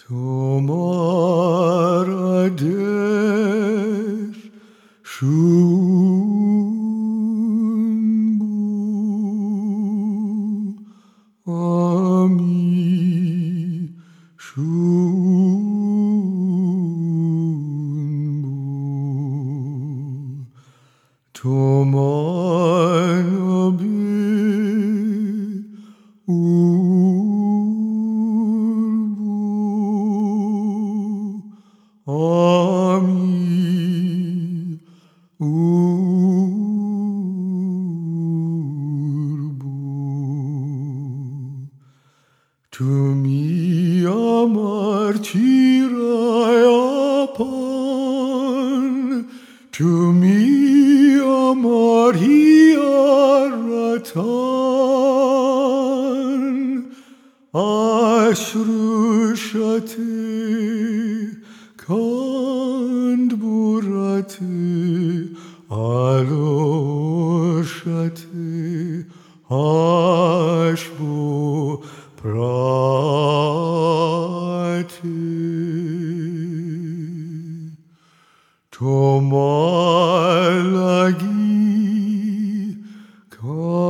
Tomarader shunbu ami shunbu tomanabi Ami urbu Tumi amar tirayapan Tumi amar hiaratan Ashrushate Kand burate aloshate ashbo prate tomalagi